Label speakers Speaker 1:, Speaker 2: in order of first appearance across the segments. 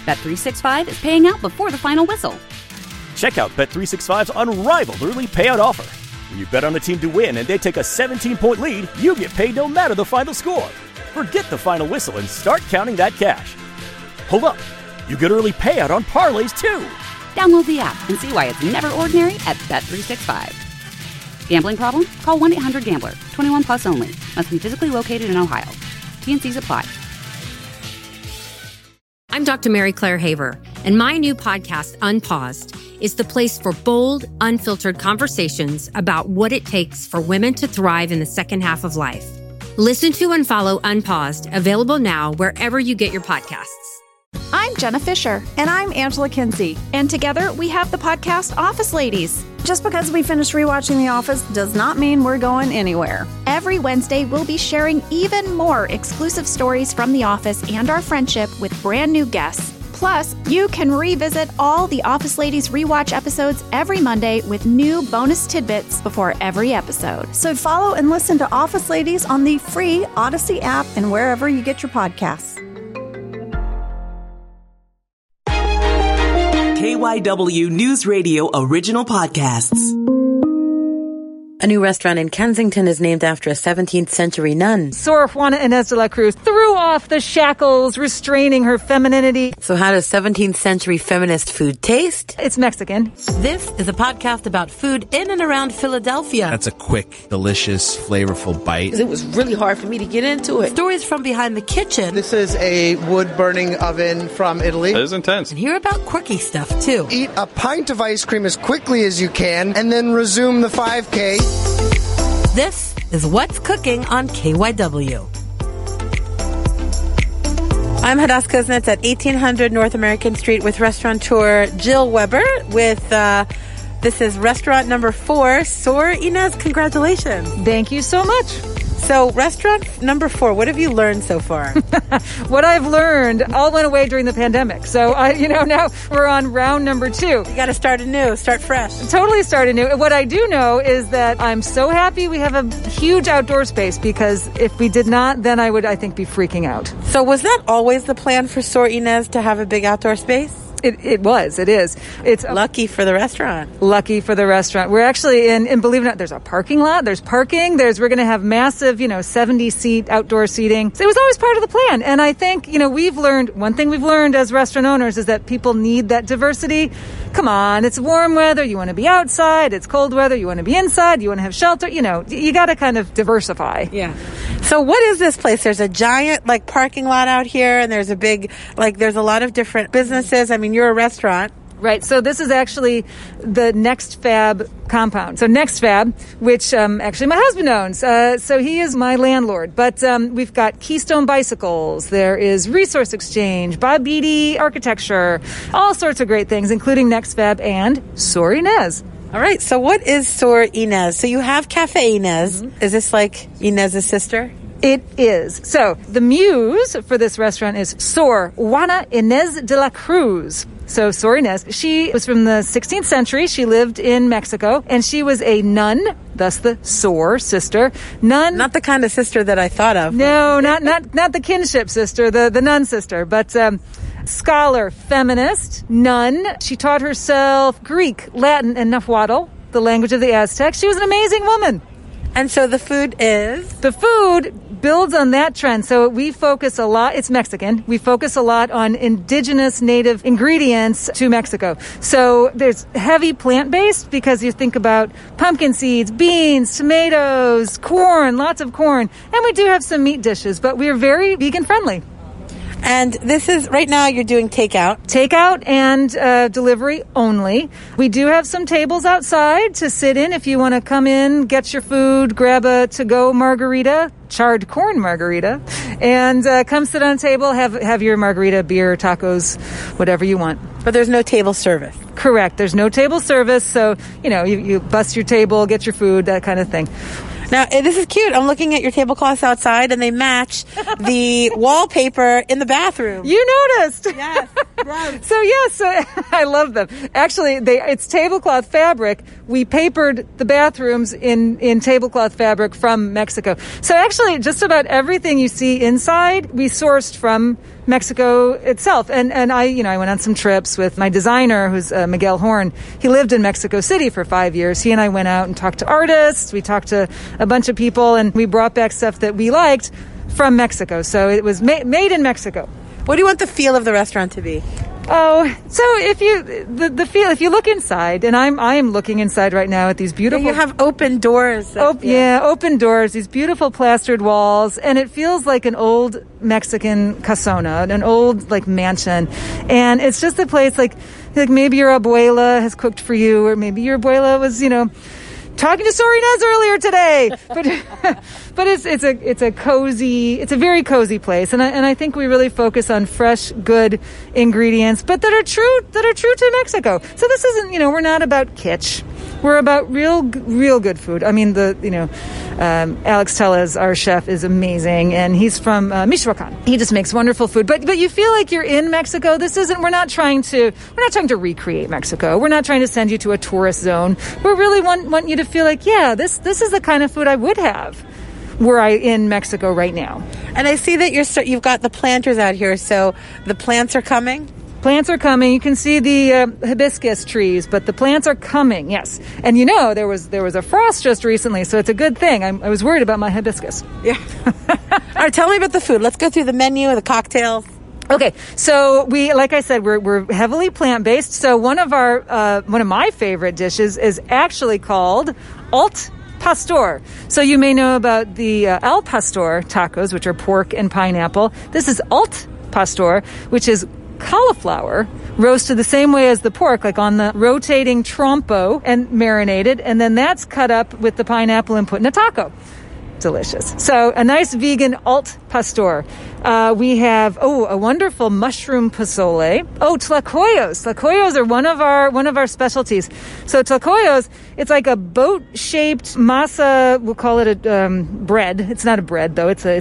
Speaker 1: Bet365 is paying out before the final whistle.
Speaker 2: Check out Bet365's unrivaled early payout offer. When you bet on a team to win and they take a 17-point lead, you get paid no matter the final score. Forget the final whistle and start counting that cash. Hold up. You get early payout on parlays, too.
Speaker 1: Download the app and see why it's never ordinary at Bet365. Gambling problem? Call 1-800-GAMBLER. 21 plus only. Must be physically located in Ohio. T&Cs apply.
Speaker 3: I'm Dr. Mary Claire Haver, and my new podcast, Unpaused, is the place for bold, unfiltered conversations about what it takes for women to thrive in the second half of life. Listen to and follow Unpaused, available now wherever you get your podcasts.
Speaker 4: I'm Jenna Fisher.
Speaker 5: And I'm Angela Kinsey.
Speaker 4: And together we have the podcast Office Ladies.
Speaker 5: Just because we finished rewatching The Office does not mean we're going anywhere.
Speaker 4: Every Wednesday, we'll be sharing even more exclusive stories from The Office and our friendship with brand new guests. Plus, you can revisit all the Office Ladies rewatch episodes every Monday with new bonus tidbits before every episode.
Speaker 5: So follow and listen to Office Ladies on the free Odyssey app and wherever you get your podcasts.
Speaker 6: KYW News Radio original podcasts.
Speaker 7: A new restaurant in Kensington is named after a 17th century nun.
Speaker 8: Sor Juana Inés de la Cruz threw off the shackles restraining her femininity.
Speaker 7: So how does 17th century feminist food taste?
Speaker 8: It's Mexican.
Speaker 7: This is a podcast about food in and around Philadelphia.
Speaker 9: That's a quick, delicious, flavorful bite.
Speaker 7: It was really hard for me to get into it. Stories from behind the kitchen.
Speaker 10: This is a wood-burning oven from Italy.
Speaker 9: It is intense.
Speaker 7: And hear about quirky stuff, too.
Speaker 10: Eat a pint of ice cream as quickly as you can, and then resume the 5K.
Speaker 7: This is What's Cooking on KYW. I'm Hadass Kuznets at 1800 North American Street with restaurateur Jill Weber with, this is restaurant number 4, Sor Inés. Congratulations.
Speaker 8: Thank you so much.
Speaker 7: So restaurant number 4, what have you learned so far?
Speaker 8: What I've learned all went away during the pandemic. So now we're on round number 2.
Speaker 7: You got to start anew, start fresh.
Speaker 8: Totally start anew. What I do know is that I'm so happy we have a huge outdoor space, because if we did not, then I would, I think, be freaking out.
Speaker 7: So was that always the plan for Sor Inés, to have a big outdoor space?
Speaker 8: It is. It's
Speaker 7: lucky for the restaurant.
Speaker 8: Lucky for the restaurant. We're actually in believe it or not, there's a parking lot, there's parking, we're going to have massive, 70-seat outdoor seating. So it was always part of the plan. And I think, one thing we've learned as restaurant owners is that people need that diversity. Come on, it's warm weather, you want to be outside. It's cold weather, you want to be inside, you want to have shelter. You got to kind of diversify.
Speaker 7: Yeah. So what is this place? There's a giant, parking lot out here, and there's a big, there's a lot of different businesses. I mean, you're a restaurant.
Speaker 8: Right. So this is actually the Next Fab compound. So Next Fab, which actually my husband owns. So he is my landlord. But we've got Keystone Bicycles. There is Resource Exchange, Bob Beatty Architecture, all sorts of great things, including Next Fab and Sor Inés.
Speaker 7: All right. So what is Sor Inés? So you have Cafe Inés. Mm-hmm. Is this like Inés's sister?
Speaker 8: It is. So the muse for this restaurant is Sor Juana Inés de la Cruz. So Sor Inés, she was from the 16th century. She lived in Mexico, and she was a nun, thus the Sor sister. Nun.
Speaker 7: Not the kind of sister that I thought of.
Speaker 8: No, not the kinship sister, the nun sister, but scholar, feminist, nun. She taught herself Greek, Latin, and Nahuatl, the language of the Aztecs. She was an amazing woman.
Speaker 7: And so the food is?
Speaker 8: The food builds on that trend. So we focus a lot, it's Mexican. We focus a lot on indigenous native ingredients to Mexico. So there's heavy plant-based, because you think about pumpkin seeds, beans, tomatoes, corn, lots of corn. And we do have some meat dishes, but we're very vegan friendly.
Speaker 7: And this is, right now you're doing takeout.
Speaker 8: Takeout and delivery only. We do have some tables outside to sit in if you want to come in, get your food, grab a to-go margarita, charred corn margarita, and come sit on a table, have your margarita, beer, tacos, whatever you want.
Speaker 7: But there's no table service.
Speaker 8: Correct. There's no table service, so, you bust your table, get your food, that kind of thing.
Speaker 7: Now, this is cute. I'm looking at your tablecloths outside, and they match the wallpaper in the bathroom.
Speaker 8: You noticed.
Speaker 7: Yes. Yes.
Speaker 8: So yes, I love them. Actually, it's tablecloth fabric. We papered the bathrooms in tablecloth fabric from Mexico. So actually, just about everything you see inside, we sourced from Mexico itself. And I went on some trips with my designer, who's Miguel Horn. He lived in Mexico City for 5 years. He and I went out and talked to artists. We talked to a bunch of people, and we brought back stuff that we liked from Mexico. So it was made in Mexico.
Speaker 7: What do you want the feel of the restaurant to be?
Speaker 8: Oh, so if you look inside, and I am looking inside right now at these beautiful.
Speaker 7: You have open doors.
Speaker 8: Open doors. These beautiful plastered walls, and it feels like an old Mexican casona, an old like mansion, and it's just a place like maybe your abuela has cooked for you, or maybe your abuela was talking to Sor Ynez earlier today, but it's a very cozy place, and I think we really focus on fresh, good ingredients, but that are true to Mexico. So this isn't, we're not about kitsch. We're about real good food. I mean, Alex Tellez, our chef, is amazing, and he's from Michoacan. He just makes wonderful food. But you feel like you're in Mexico. We're not trying to recreate Mexico. We're not trying to send you to a tourist zone. We really want you to feel like, yeah, this is the kind of food I would have were I in Mexico right now.
Speaker 7: And I see that you've got the planters out here, so the plants are coming.
Speaker 8: Plants are coming. You can see the hibiscus trees, but the plants are coming, yes. And there was a frost just recently, so it's a good thing. I was worried about my hibiscus.
Speaker 7: Yeah. All right, tell me about the food. Let's go through the menu, the cocktails.
Speaker 8: Okay, so like I said, we're heavily plant-based. So one of my favorite dishes is actually called Alt Pastor. So you may know about the Al Pastor tacos, which are pork and pineapple. This is Alt Pastor, which is cauliflower roasted the same way as the pork, like on the rotating trompo and marinated, and then that's cut up with the pineapple and put in a taco. Delicious. So a nice vegan Alt Pastor. We have a wonderful mushroom pozole. Tlacoyos. Tlacoyos are one of our specialties. So tlacoyos, it's like a boat-shaped masa. We'll call it a bread. It's not a bread though. It's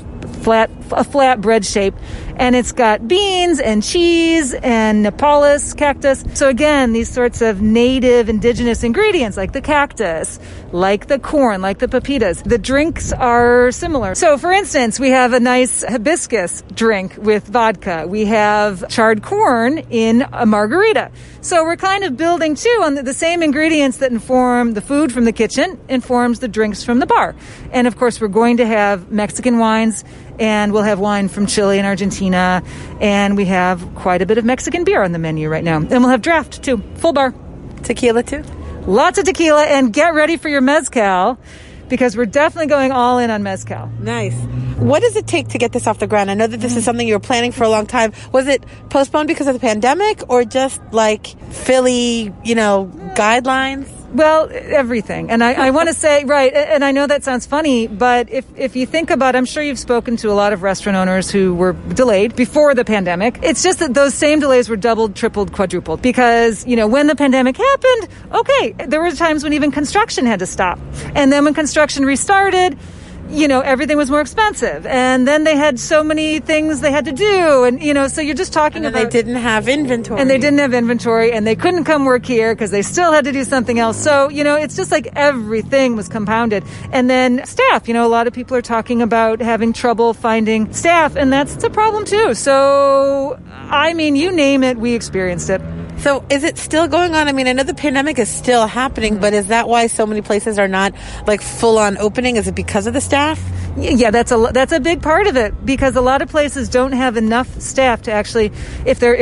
Speaker 8: a flat bread shape, and it's got beans and cheese and Nepalese cactus. So again, these sorts of native indigenous ingredients like the cactus, like the corn, like the pepitas. The drinks are similar. So for instance, we have a nice hibiscus drink with vodka. We have charred corn in a margarita. So we're kind of building too on the same ingredients that inform the food from the kitchen informs the drinks from the bar. And of course, we're going to have Mexican wines, and we'll have wine from Chile and Argentina, and we have quite a bit of Mexican beer on the menu right now. And we'll have draft too, full bar.
Speaker 7: Tequila too?
Speaker 8: Lots of tequila, and get ready for your mezcal, because we're definitely going all in on mezcal.
Speaker 7: Nice. What does it take to get this off the ground? I know that this is something you were planning for a long time. Was it postponed because of the pandemic, or just like Philly, guidelines?
Speaker 8: Well, everything. And I want to say, right, and I know that sounds funny, but if you think about, I'm sure you've spoken to a lot of restaurant owners who were delayed before the pandemic. It's just that those same delays were doubled, tripled, quadrupled. Because, when the pandemic happened, okay, there were times when even construction had to stop. And then when construction restarted, everything was more expensive. And then they had so many things they had to do. And, so you're just talking about...
Speaker 7: they didn't have inventory.
Speaker 8: And they didn't have inventory, and they couldn't come work here because they still had to do something else. So, it's just like everything was compounded. And then staff, a lot of people are talking about having trouble finding staff, and that's a problem too. So, you name it, we experienced it.
Speaker 7: So is it still going on? I know the pandemic is still happening, but is that why so many places are not like full on opening? Is it because of the staff?
Speaker 8: Yeah, that's a big part of it, because a lot of places don't have enough staff to actually, if they're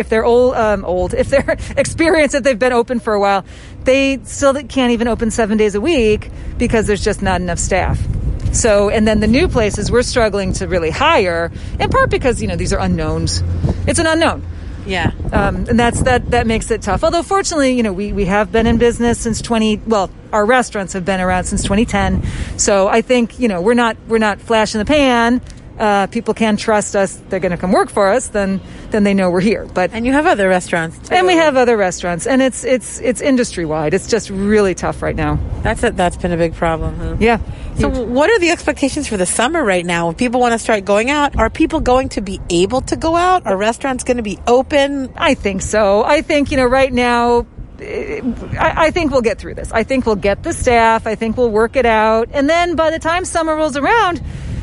Speaker 8: if they're experienced, if they've been open for a while, they still can't even open 7 days a week because there's just not enough staff. So, and then the new places we're struggling to really hire, in part because, these are unknowns. It's an unknown.
Speaker 7: Yeah.
Speaker 8: And that makes it tough. Although fortunately, we have been in business since our restaurants have been around since 2010. So I think, we're not flash in the pan, people can trust us, they're going to come work for us, then they know we're here.
Speaker 7: And you have other restaurants too.
Speaker 8: And we have other restaurants, and it's industry wide. It's just really tough right now.
Speaker 7: That's been a big problem. Huh?
Speaker 8: Yeah.
Speaker 7: So what are the expectations for the summer right now? If people want to start going out, are people going to be able to go out? Are restaurants going to be open?
Speaker 8: I think so. I think, right now, I think we'll get through this. I think we'll get the staff. I think we'll work it out. And then by the time summer rolls around,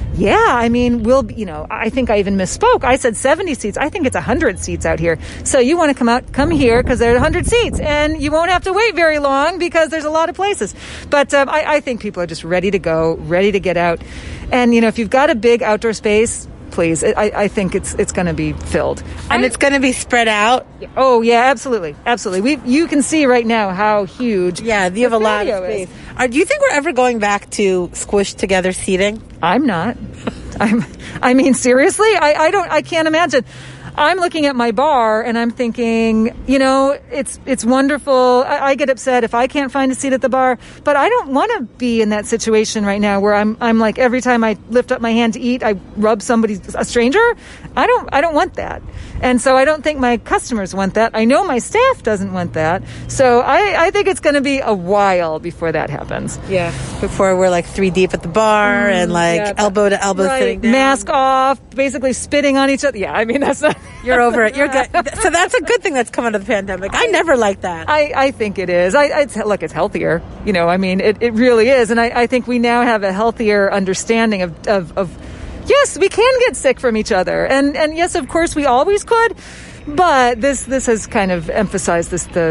Speaker 8: we'll be, I think I even misspoke. I said 70 seats. I think it's 100 seats out here. So you want to come here because there are 100 seats, and you won't have to wait very long because there's a lot of places. But I think people are just ready to go, ready to get out. And, if you've got a big outdoor space, please, I think it's going to be filled.
Speaker 7: And it's going to be spread out?
Speaker 8: Oh, yeah, absolutely. Absolutely. You can see right now how huge.
Speaker 7: Yeah, you have a lot of space. Do you think we're ever going back to squished together seating?
Speaker 8: I'm not. Seriously? I can't imagine. I'm looking at my bar and I'm thinking, it's wonderful. I get upset if I can't find a seat at the bar, but I don't want to be in that situation right now where I'm like, every time I lift up my hand to eat, I rub a stranger. I don't want that. And so I don't think my customers want that. I know my staff doesn't want that. So I think it's going to be a while before that happens.
Speaker 7: Yeah. Before we're like 3 deep at the bar and elbow to elbow sitting down.
Speaker 8: Mask off, basically spitting on each other. Yeah, that's not...
Speaker 7: You're over it. You're good. So that's a good thing that's come out of the pandemic. I never liked that.
Speaker 8: I think it is. Look, it's healthier. It really is. And I think we now have a healthier understanding of yes, we can get sick from each other. And yes, of course, we always could. But this has kind of emphasized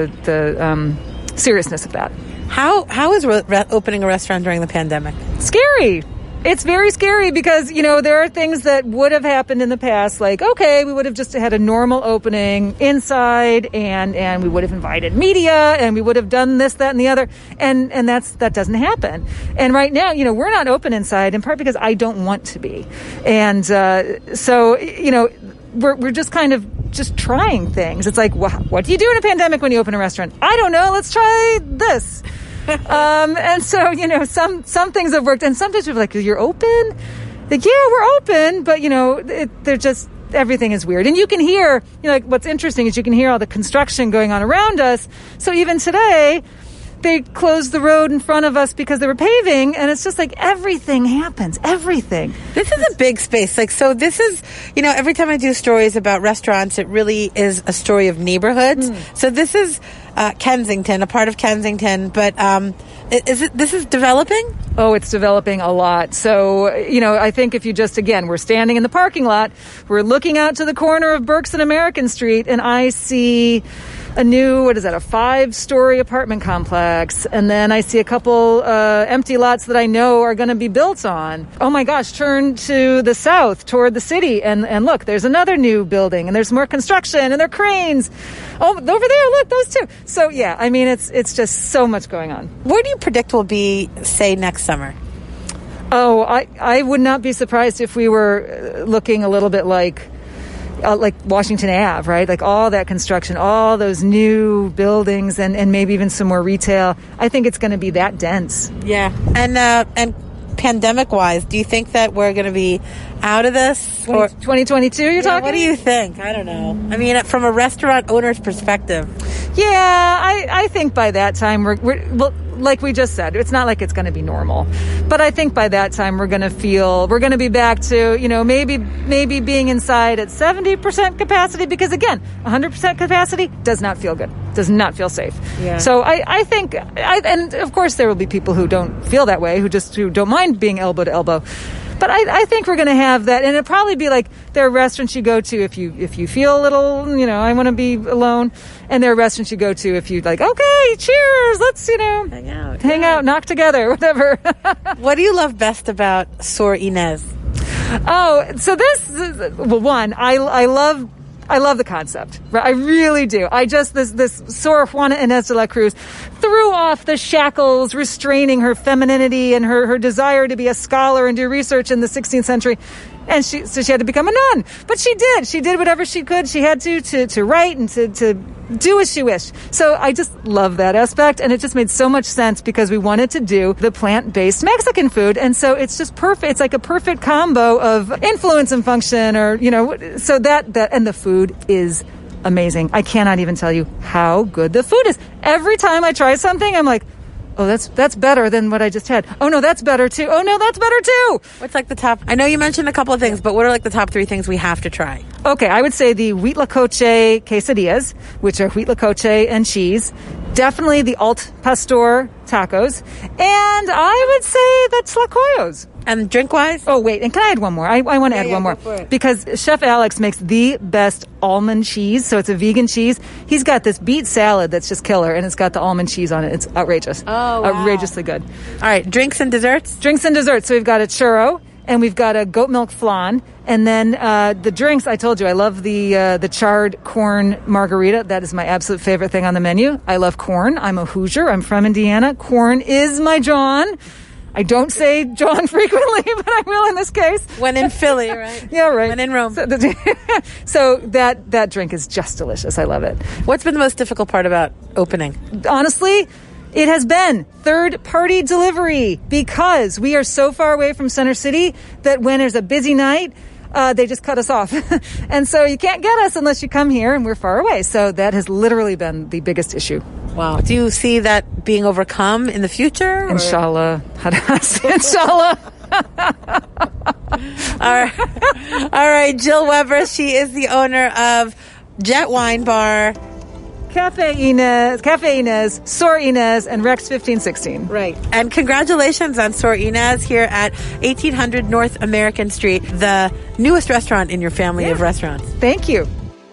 Speaker 8: the seriousness of that.
Speaker 7: How is opening a restaurant during the pandemic?
Speaker 8: Scary. It's very scary because, there are things that would have happened in the past, like, okay, we would have just had a normal opening inside and we would have invited media and we would have done this, that, and the other. And that doesn't happen. And right now, we're not open inside, in part because I don't want to be. And so, we're just kind of just trying things. It's like, what do you do in a pandemic when you open a restaurant? I don't know. Let's try this. And so, some things have worked, and sometimes people are like, you're open? Like, yeah, we're open, but, they're just, everything is weird. And you can hear, what's interesting is you can hear all the construction going on around us. So even today, they closed the road in front of us because they were paving, and it's just like everything happens. Everything.
Speaker 7: This is a big space. So this is, every time I do stories about restaurants, it really is a story of neighborhoods. So this is Kensington, a part of Kensington, but this is developing?
Speaker 8: Oh, it's developing a lot. So, I think if you we're standing in the parking lot, we're looking out to the corner of Berks and American Street, and I see a new, a 5-story apartment complex. And then I see a couple empty lots that I know are going to be built on. Oh my gosh, turn to the south toward the city and look, there's another new building and there's more construction and there are cranes. Oh, over there, look, those two. So yeah, it's just so much going on.
Speaker 7: Where do you predict will be, say, next summer?
Speaker 8: Oh, I would not be surprised if we were looking a little bit like Washington Ave, right? Like all that construction, all those new buildings and maybe even some more retail. I think it's going to be that dense.
Speaker 7: Yeah. And pandemic-wise, do you think that we're going to be out of this?
Speaker 8: 2022, you're talking?
Speaker 7: What do you think? I don't know. From a restaurant owner's perspective.
Speaker 8: Yeah, I think by that time we're like we just said, it's not like it's going to be normal. But I think by that time we're going to be back to, maybe being inside at 70% capacity, because again, 100% capacity does not feel good, does not feel safe.
Speaker 7: Yeah.
Speaker 8: So I think, and of course there will be people who don't feel that way, who don't mind being elbow to elbow. But I think we're going to have that, and it'll probably be like there are restaurants you go to if you feel a little, I want to be alone, and there are restaurants you go to if you like, okay, cheers, let's hang out, knock together, whatever.
Speaker 7: What do you love best about Sor Ynez?
Speaker 8: Oh, so one, I love the concept. I really do. This Sor Juana Inés de la Cruz threw off the shackles restraining her femininity and her desire to be a scholar and do research in the 16th century. And so she had to become a nun. But she did. She did whatever she could. She had to write and to do as she wished. So I just love that aspect. And it just made so much sense because we wanted to do the plant-based Mexican food. And so it's just perfect. It's like a perfect combo of influence and function, or, so that and the food is amazing. I cannot even tell you how good the food is. Every time I try something, I'm like, oh, that's better than what I just had. Oh, no, that's better too. Oh, no, that's better too.
Speaker 7: What's like the top? I know you mentioned a couple of things, but what are like the top 3 things we have to try?
Speaker 8: Okay, I would say the huitlacoche quesadillas, which are huitlacoche and cheese. Definitely the alt pastor tacos. And I would say the tlacoyos.
Speaker 7: And drink-wise?
Speaker 8: Oh, wait. And can I add one more? I want to add one more. Because Chef Alex makes the best almond cheese. So it's a vegan cheese. He's got this beet salad that's just killer, and it's got the almond cheese on it. It's outrageous.
Speaker 7: Oh, wow.
Speaker 8: Outrageously good.
Speaker 7: All right. Drinks and desserts?
Speaker 8: Drinks and desserts. So we've got a churro, and we've got a goat milk flan. And then the drinks, I told you, I love the charred corn margarita. That is my absolute favorite thing on the menu. I love corn. I'm a Hoosier. I'm from Indiana. Corn is my John. I don't say John frequently, but I will in this case.
Speaker 7: When in Philly, right?
Speaker 8: Yeah, right.
Speaker 7: When in Rome.
Speaker 8: So that drink is just delicious. I love it.
Speaker 7: What's been the most difficult part about opening?
Speaker 8: Honestly, it has been third-party delivery, because we are so far away from Center City that when there's a busy night, they just cut us off. And so you can't get us unless you come here, and we're far away. So that has literally been the biggest issue.
Speaker 7: Wow. Do you see that being overcome in the future?
Speaker 8: Inshallah. Inshallah.
Speaker 7: All right. Jill Weber, she is the owner of Jet Wine Bar,
Speaker 8: Cafe Inez, Sor Inez, and Rex 1516.
Speaker 7: Right. And congratulations on Sor Inez here at 1800 North American Street, the newest restaurant in your family of restaurants.
Speaker 8: Thank you.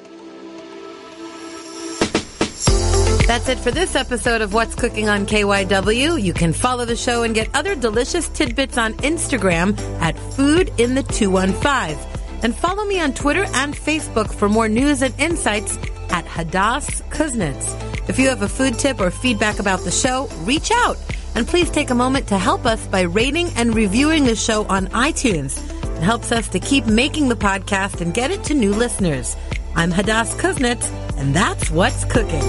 Speaker 11: That's it for this episode of What's Cooking on KYW. You can follow the show and get other delicious tidbits on Instagram at foodinthe215. And follow me on Twitter and Facebook for more news and insights at Hadass Kuznets. If you have a food tip or feedback about the show, reach out. And please take a moment to help us by rating and reviewing the show on iTunes. It helps us to keep making the podcast and get it to new listeners. I'm Hadass Kuznets, and that's What's Cooking.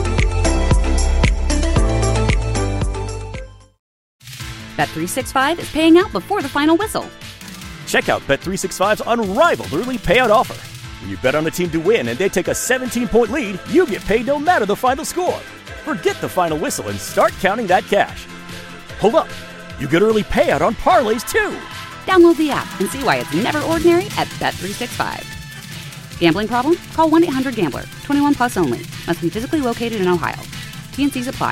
Speaker 1: Bet365 is paying out before the final whistle.
Speaker 2: Check out Bet365's unrivaled early payout offer. When you bet on a team to win and they take a 17-point lead, you get paid no matter the final score. Forget the final whistle and start counting that cash. Hold up. You get early payout on parlays, too.
Speaker 1: Download the app and see why it's never ordinary at Bet365. Gambling problem? Call 1-800-GAMBLER. 21 plus only. Must be physically located in Ohio. T&Cs apply.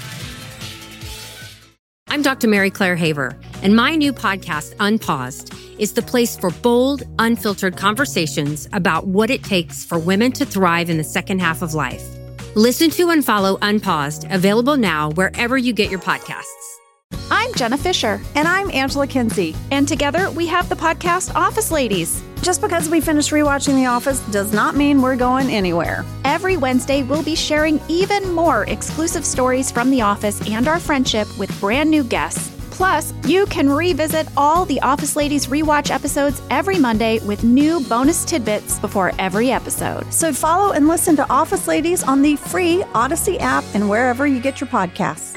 Speaker 3: I'm Dr. Mary Claire Haver, and my new podcast, Unpaused, is the place for bold, unfiltered conversations about what it takes for women to thrive in the second half of life. Listen to and follow Unpaused, available now wherever you get your podcasts.
Speaker 4: I'm Jenna Fisher.
Speaker 5: And I'm Angela Kinsey.
Speaker 4: And together we have the podcast Office Ladies.
Speaker 5: Just because we finished rewatching The Office does not mean we're going anywhere.
Speaker 4: Every Wednesday, we'll be sharing even more exclusive stories from The Office and our friendship with brand new guests. Plus, you can revisit all the Office Ladies rewatch episodes every Monday with new bonus tidbits before every episode.
Speaker 5: So follow and listen to Office Ladies on the free Odyssey app and wherever you get your podcasts.